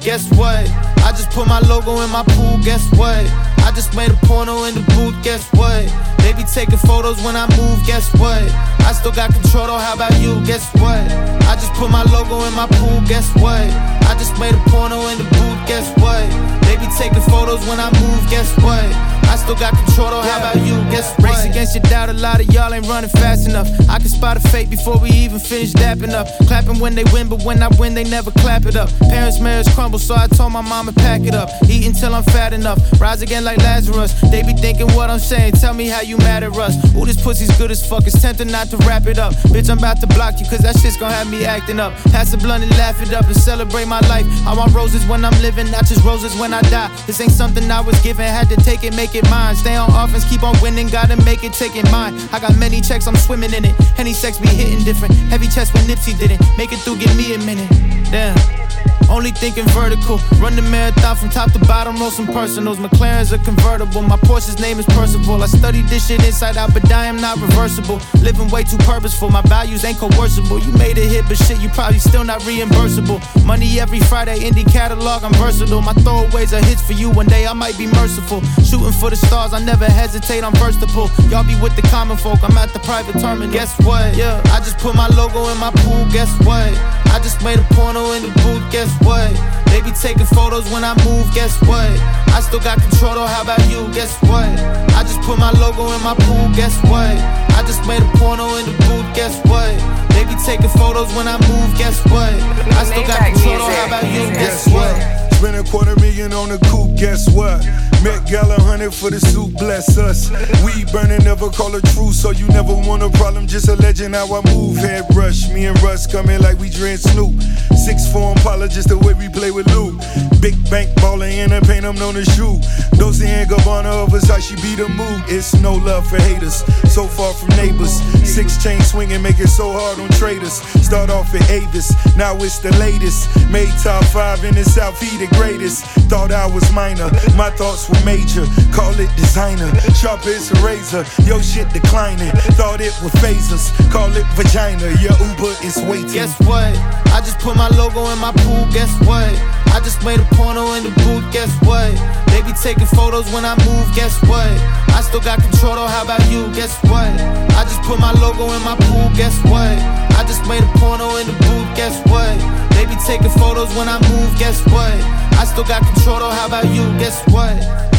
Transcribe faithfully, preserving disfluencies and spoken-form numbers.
Guess what? I just put my logo in my pool, guess what? I just made a porno in the booth, guess what? They be taking photos when I move, guess what? I still got control though, how about you, guess what? I just put my logo in my pool, guess what? I just made a porno in the booth, guess what? They be taking photos when I move, guess what? I still got control though, how about you, guess what? Race against your doubt, a lot of y'all ain't running fast enough. I can spot a fake before we even finish dapping up. Clapping when they win, but when I win, they never clap it up. Parents' marriage crumble, so I told my mama pack it up. Eat until I'm fat enough, rise again like Lazarus. They be thinking what I'm saying, tell me how you mad at us. Ooh, this pussy's good as fuck, it's tempting not to wrap it up. Bitch, I'm about to block you, cause that shit's gon' have me acting up. Pass a blunt and laugh it up and celebrate my life. I want roses when I'm living, not just roses when I die. This ain't something I was given, had to take it, make it mine. Stay on offense, keep on winning, gotta make it, take it mine. I got many checks, I'm swimming in it. Henny sex be hitting different. Heavy chest when Nipsey did it. Make it through, give me a minute. Damn. Only thinking vertical. Run the marathon from top to bottom, roll some personals. McLaren's a convertible. My Porsche's name is Percival. I studied this shit inside out, but I am not reversible. Living way too purposeful. My values ain't coercible. You made a hit, but shit, you probably still not reimbursable. Money every Friday, indie catalog, I'm versatile. My throwaways are hits for you. One day I might be merciful. Shooting for the stars, I never hesitate, I'm versatile. Y'all be with the common folk, I'm at the private terminal. Guess what? Yeah, I just put my logo in my pool. Guess what? I just made a porno in the booth. Guess what? They be taking photos when I move, guess what? I still got control though, how about you, guess what? I just put my logo in my pool, guess what? I just made a porno in the booth, guess what? They be taking photos when I move, guess what? I still got control though, how about you, guess what? Spend a quarter million on the coupe, guess what? Met Gala hundred for the suit, bless us. Weed burning, never call a truce, so you never want a problem, just a legend how I move. Head rush, me and Russ coming like we drink Snoop. Six four Impala, just the way we play with Lou. Big bank baller in the paint, I'm known to shoot. Dolce and Gabbana of us, how she be the mood. It's no love for haters, so far from neighbors. Six chain swinging, make it so hard on traders. Start off at Avis, now it's the latest. Made top five in the South, he the greatest. Thought I was minor, my thoughts were major. Call it designer, sharp as a razor. Yo shit declining, thought it was phasers. Call it vagina, your Uber is waiting. Guess what? I just put my logo in my pool, guess what? I just made a porno in the booth, guess what? They be taking photos when I move, guess what? I still got control though, how about you, guess what? I just put my logo in my pool, guess what? I just made a porno in the booth, guess what? They be taking photos when I move, guess what? I still got control though, how about you, guess what?